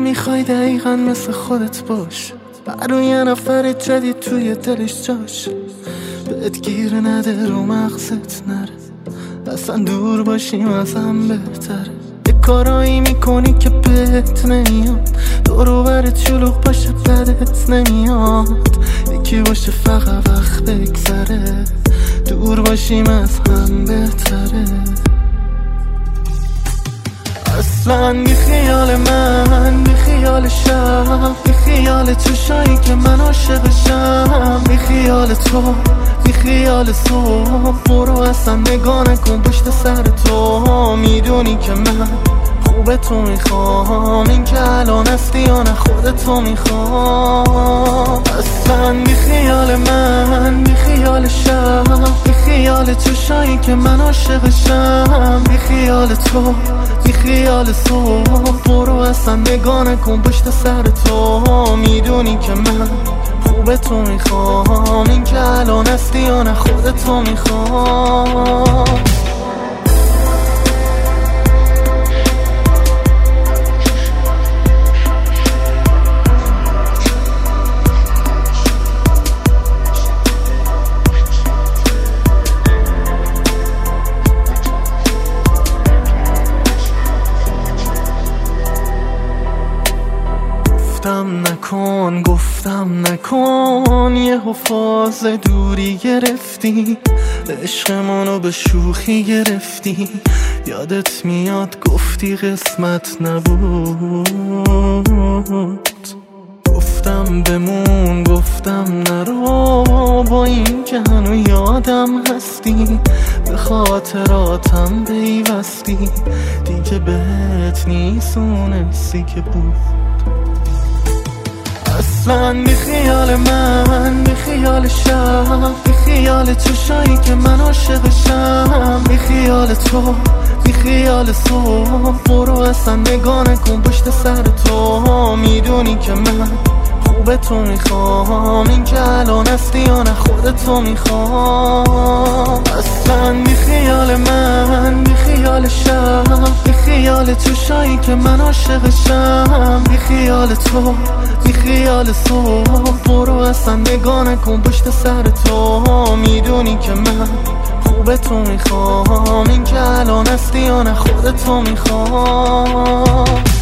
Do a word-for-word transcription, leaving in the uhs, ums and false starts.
میخوای دقیقا مثل خودت باش، برای یه نفر جدید توی دلش جاش، بهت گیر نده رو مغزت نره، اصلا دور باشیم از هم بهتره. یه کارایی میکنی که بهت نمیاد، دورو برت شلوغ باشه بدت نمیاد، یکی باشه فقط وقت بگذره، دور باشیم از هم بهتره. اصلا بی خیال من، بی خیال شب، بی خیال چشایی که من عاشقشم، بی خیال تو، بی خیال صبح، برو اصلا نگاه نکن پشت سر تو، میدونی که من خوب تو میخوام، این که الان هستی یا نه خودتو میخوام. اصلا بی خیال من، بی خیال شب، بی خیال چشایی که من عاشقشم، بی خیال تو، بی خیال صبح، برو اصلا نگاه نکن پشت سر تو، میدونی که من خوب تو میخوام، این که الان هستی یا نه خودتو میخوام. گفتم نکن، گفتم نکن، یه حفاظ دوری گرفتی، عشقمونو به شوخی گرفتی، یادت میاد گفتی قسمت نبود، گفتم بمون، گفتم نرو، با این که هنو یادم هستی، به خاطراتم پیوستی، دیگه بهت نیست اون حسی که بود. اصلا بی خیال من، بی خیال شب، بی خیال چشایی که من عاشقشم، بی خیال تو، بی خیال صبح، برو اصلا نگاه نکن پشت سر تو، میدونی که من خوب تو میخوام، این که الان هستی یا نه خودتو میخوام. اصلا بی خیال من، بی خیال شب، بی خیال چشایی که من عاشقشم، بی خیال تو، بی خیال صبح، برو اصلا نگاه نکن پشت سر تو، میدونی که من خوب تو میخوام، این که الان هستی یا نه خودتو میخوام.